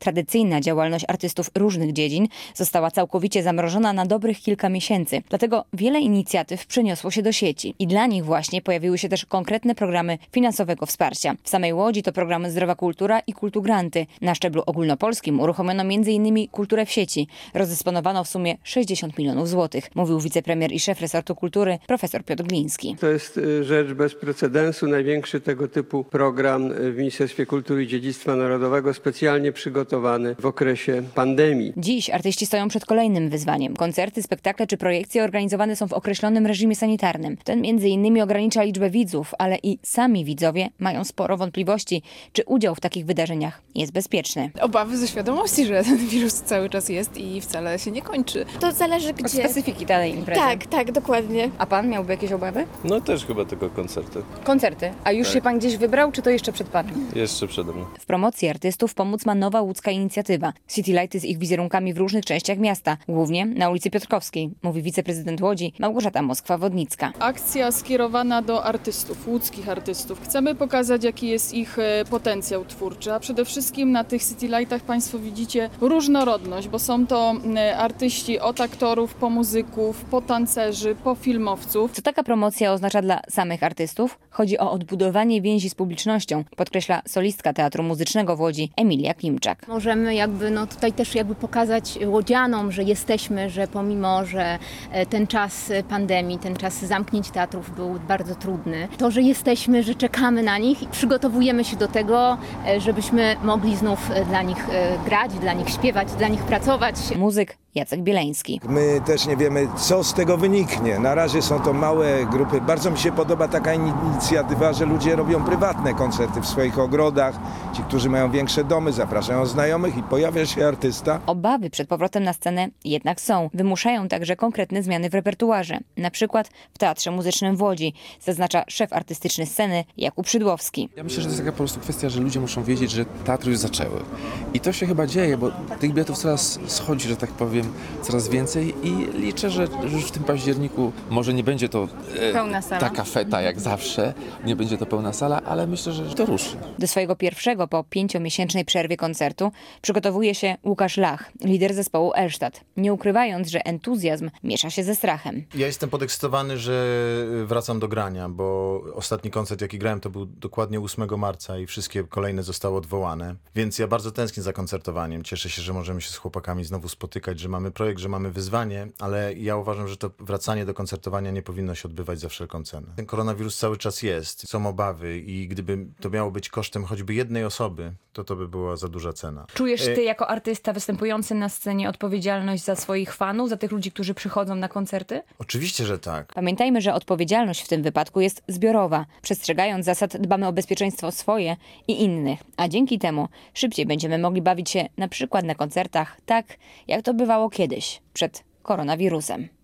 Tradycyjna działalność artystów różnych dziedzin została całkowicie zamrożona na dobrych kilka miesięcy. Dlatego wiele inicjatyw przeniosło się do sieci. I dla nich właśnie pojawiły się też konkretne programy finansowego wsparcia. W samej Łodzi to programy Zdrowa Kultura i Kultugranty. Na szczeblu ogólnopolskim uruchomiono m.in. kulturę w sieci. Rozdysponowano w sumie 60 milionów złotych, mówił wicepremier i szef resortu kultury profesor Piotr Gliński. To jest rzecz bez precedensu. Największy tego typu program w Ministerstwie Kultury i Dziedzictwa Narodowego, specjalnie przygotowany w okresie pandemii. Dziś artyści stoją przed kolejnym wyzwaniem. Koncerty, spektakle czy projekcje organizowane są w określonym reżimie sanitarnym. Ten m.in. ogranicza liczbę widzów, ale i sami widzowie mają sporo wątpliwości, czy udział w takich wydarzeniach jest bezpieczny. Obawy ze świadomości, że ten wirus cały czas jest i wcale się nie kończy. To zależy Od gdzie. specyfiki danej imprezy. Tak, dokładnie. A pan miałby jakieś obawy? No też chyba tylko koncerty. Koncerty. A już się pan gdzieś wybrał, czy to jeszcze przed panem? Jeszcze przede mną. W promocji artystów pomóc ma nowa łódzka inicjatywa. City Lighty z ich wizerunkami w różnych częściach miasta, głównie na ulicy Piotrkowskiej, mówi wiceprezydent Łodzi Małgorzata Moskwa-Wodnicka. Akcja skierowana do artystów, łódzkich artystów. Chcemy pokazać, jaki jest ich potencjał twórczy, a przede wszystkim na tych City Lightach Państwo widzicie różnorodność, bo są to artyści od aktorów, po muzyków, po tancerzy, po filmowców. Co taka promocja oznacza dla samych artystów? Chodzi o odbudowanie więzi z publicznością, podkreśla solistka Teatru Muzycznego w Łodzi Emilia Klimczak. Możemy tutaj też pokazać łodzianom, że jesteśmy, że pomimo, że ten czas pandemii, ten czas zamknięć teatrów był bardzo trudny, to, że jesteśmy, że czekamy na nich i przygotowujemy się do tego, żebyśmy mogli znów dla nich grać, dla nich śpiewać, dla nich pracować. Muzyk Jacek Bieleński. My też nie wiemy, co z tego wyniknie. Na razie są to małe grupy. Bardzo mi się podoba taka inicjatywa, że ludzie robią prywatne koncerty w swoich ogrodach. Ci, którzy mają większe domy, zapraszają znajomych i pojawia się artysta. Obawy przed powrotem na scenę jednak są. Wymuszają także konkretne zmiany w repertuarze. Na przykład w Teatrze Muzycznym w Łodzi, zaznacza szef artystyczny sceny Jakub Szydłowski. Ja myślę, że to jest taka po prostu kwestia, że ludzie muszą wiedzieć, że teatry już zaczęły. I to się chyba dzieje, bo tych biletów coraz schodzi, że tak powiem, coraz więcej i liczę, że już w tym październiku może nie będzie to Pełna sala. taka feta jak zawsze, nie będzie to pełna sala, ale myślę, że to ruszy. Do swojego pierwszego po 5-miesięcznej przerwie koncertu przygotowuje się Łukasz Lach, lider zespołu Elsztad, nie ukrywając, że entuzjazm miesza się ze strachem. Ja jestem podekscytowany, że wracam do grania, bo ostatni koncert, jaki grałem, to był dokładnie 8 marca i wszystkie kolejne zostały odwołane. Więc ja bardzo tęsknię za koncertowaniem. Cieszę się, że możemy się z chłopakami znowu spotykać, że mamy projekt, że mamy wyzwanie, ale ja uważam, że to wracanie do koncertowania nie powinno się odbywać za wszelką cenę. Ten koronawirus cały czas jest, są obawy i gdyby to miało być kosztem choćby jednej osoby, to by była za duża cena. Czujesz ty jako artysta występujący na scenie odpowiedzialność za swoich fanów, za tych ludzi, którzy przychodzą na koncerty? Oczywiście, że tak. Pamiętajmy, że odpowiedzialność w tym wypadku jest zbiorowa. Przestrzegając zasad dbamy o bezpieczeństwo swoje i innych, a dzięki temu szybciej będziemy mogli bawić się na przykład na koncertach tak, jak to bywało kiedyś, przed koronawirusem.